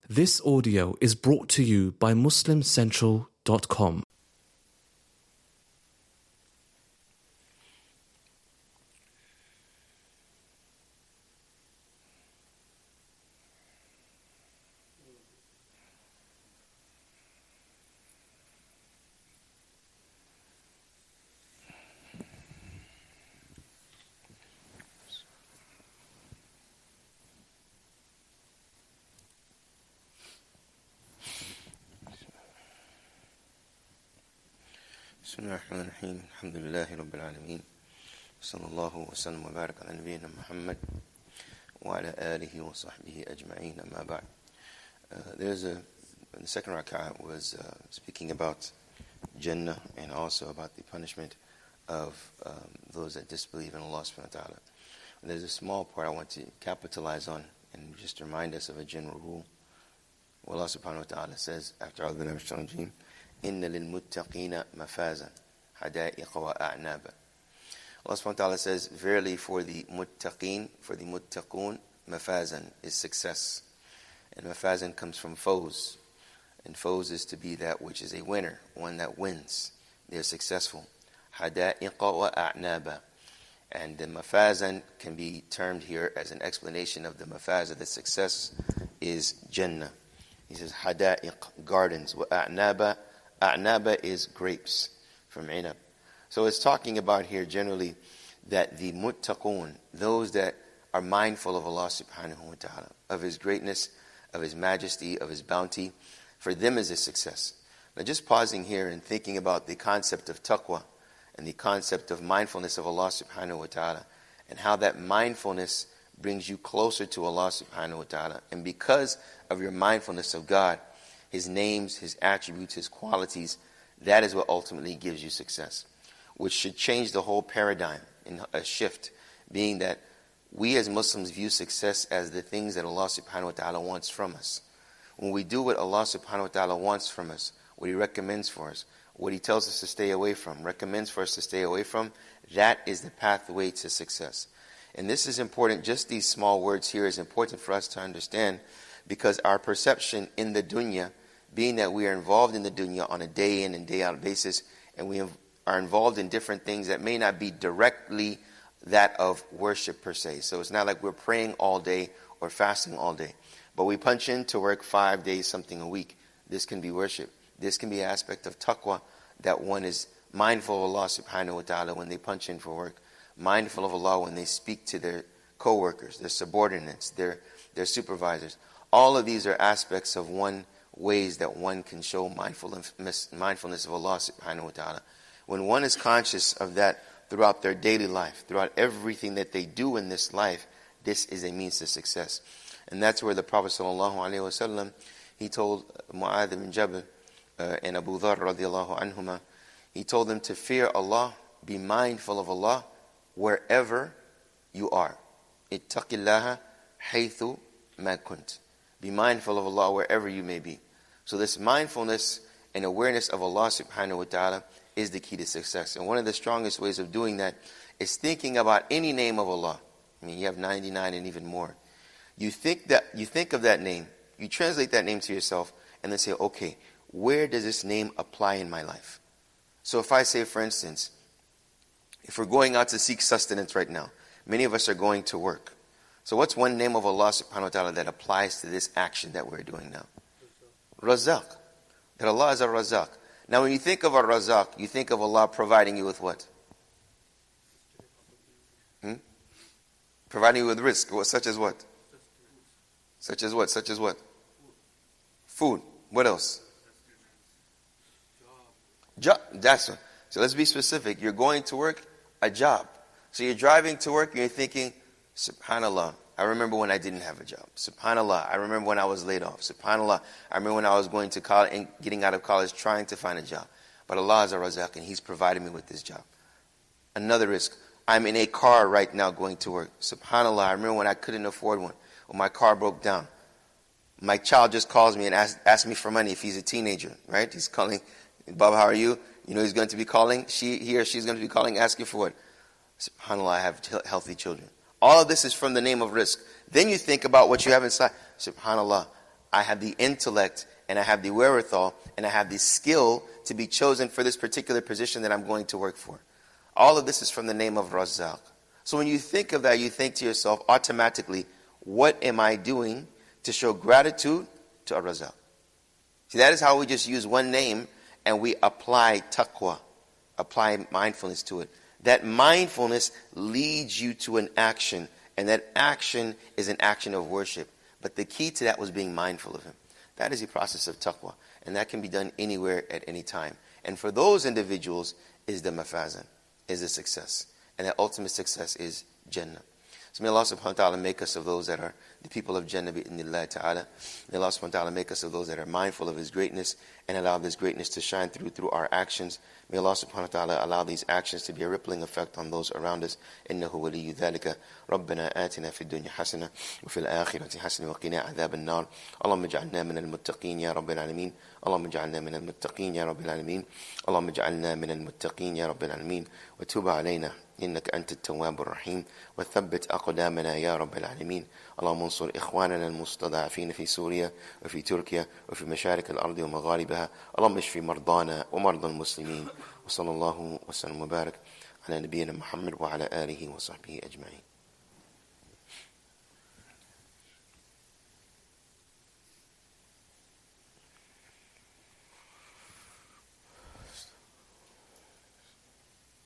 This audio is brought to you by MuslimCentral.com. بسم الله الرحمن الرحيم الحمد لله رب العالمين صلى الله وسلم وبارك على نبينا محمد وعلى آله وصحبه أجمعين أما بعد. The second rak'ah was speaking about Jannah and also about the punishment of those that disbelieve in Allah subhanahu wa ta'ala. There's a small part I want to capitalize on and just remind us of a general rule. Allah subhanahu wa ta'ala says after A'udhu billahi minash shaitanir rajeem, إِنَّ لِلْمُتَّقِينَ مَفَازًا حَدَائِقَ وَأَعْنَابًا. Allah subhanahu wa ta'ala says, verily for the muttaqeen, for the muttaqun, mafazan is success. And mafazan comes from fawz. And fawz is to be that which is a winner, one that wins. They're successful. حَدَائِقَ وَأَعْنَابًا. And the mafazan can be termed here as an explanation of the mafaza. The success is Jannah. He says, حَدَائِقَ, gardens, وَأَعْنَابًا. A'naba is grapes from inab. So it's talking about here generally that the muttaqun, those that are mindful of Allah subhanahu wa ta'ala, of His greatness, of His majesty, of His bounty, for them is a success. Now just pausing here and thinking about the concept of taqwa and the concept of mindfulness of Allah subhanahu wa ta'ala and how that mindfulness brings you closer to Allah subhanahu wa ta'ala. And because of your mindfulness of God, His names, His attributes, His qualities, that is what ultimately gives you success, which should change the whole paradigm in a shift, being that we as Muslims view success as the things that Allah subhanahu wa ta'ala wants from us. When we do what Allah subhanahu wa ta'ala wants from us, what He recommends for us, what He tells us to stay away from, recommends for us to stay away from, that is the pathway to success. And this is important, just these small words here is important for us to understand, because our perception in the dunya, being that we are involved in the dunya on a day in and day out basis, and we are involved in different things that may not be directly that of worship per se. So it's not like we're praying all day or fasting all day, but we punch in to work 5 days, something a week. This can be worship. This can be an aspect of taqwa, that one is mindful of Allah subhanahu wa ta'ala when they punch in for work, mindful of Allah when they speak to their co-workers, their subordinates, their supervisors. All of these are aspects of ways that one can show mindfulness of Allah subhanahu wa ta'ala. When one is conscious of that throughout their daily life, throughout everything that they do in this life, this is a means to success. And that's where the Prophet sallallahu alaihi wasallam, he told Mu'adh bin Jabal and Abu Dharr radiallahu anhuma, he told them to fear Allah, be mindful of Allah wherever you are. Ittaqillaha haythu ma kunt. Be mindful of Allah wherever you may be. So this mindfulness and awareness of Allah subhanahu wa ta'ala is the key to success. And one of the strongest ways of doing that is thinking about any name of Allah. I mean, you have 99 and even more. You think of that name, you translate that name to yourself, and then say, okay, where does this name apply in my life? So if I say, for instance, if we're going out to seek sustenance right now, many of us are going to work. So what's one name of Allah subhanahu wa ta'ala that applies to this action that we're doing now? Razaq. That Allah is a Razaq. Now when you think of a Razaq, you think of Allah providing you with what? Providing you with rizq. Such as what? Such as what? Such as what? Food. What else? Job. That's one. So let's be specific. You're going to work, a job. So you're driving to work and you're thinking, SubhanAllah, I remember when I didn't have a job. SubhanAllah, I remember when I was laid off. SubhanAllah, I remember when I was going to college and getting out of college trying to find a job. But Allah is a Razaq and He's provided me with this job. Another risk, I'm in a car right now going to work. SubhanAllah, I remember when I couldn't afford one, when my car broke down. My child just calls me and asks me for money if he's a teenager, right? He's calling, Baba, how are you? You know he's going to be calling, he or she's going to be calling, asking for what? SubhanAllah, I have healthy children. All of this is from the name of rizq. Then you think about what you have inside. SubhanAllah, I have the intellect, and I have the wherewithal, and I have the skill to be chosen for this particular position that I'm going to work for. All of this is from the name of Razzaq. So when you think of that, you think to yourself automatically, what am I doing to show gratitude to Ar-Razzaq? See, that is how we just use one name and we apply taqwa, apply mindfulness to it. That mindfulness leads you to an action, and that action is an action of worship. But the key to that was being mindful of Him. That is the process of taqwa, and that can be done anywhere at any time. And for those individuals is the mafazan, is the success. And that ultimate success is Jannah. So may Allah subhanahu wa ta'ala make us of those that are the people of Jannah bi'idhnillah ta'ala. May Allah subhanahu wa ta'ala make us of those that are mindful of His greatness and allow this greatness to shine through our actions. May Allah subhanahu wa ta'ala allow these actions to be a rippling effect on those around us. إنه ولي ذلك. ربنا آتنا في الدنيا حسنة وفي الآخرة حسنة وقنا عذاب النار. اللهم اجعلنا من المتقين يا رب العالمين. اللهم اجعلنا من المتقين يا رب العالمين. اللهم اجعلنا من المتقين يا رب العالمين. وتوب علينا إنك أنت التواب الرحيم. وثبت أقدامنا يا رب العالمين. اللهم انصر إخواننا المستضعفين في سوريا وفي تركيا وفي مشارق الأرض ومغاربها. اللهم اشف مرضانا ومرضى المسلمين. وصلى الله وسلم وبارك على نبينا محمد وعلى آله وصحبه أجمعين.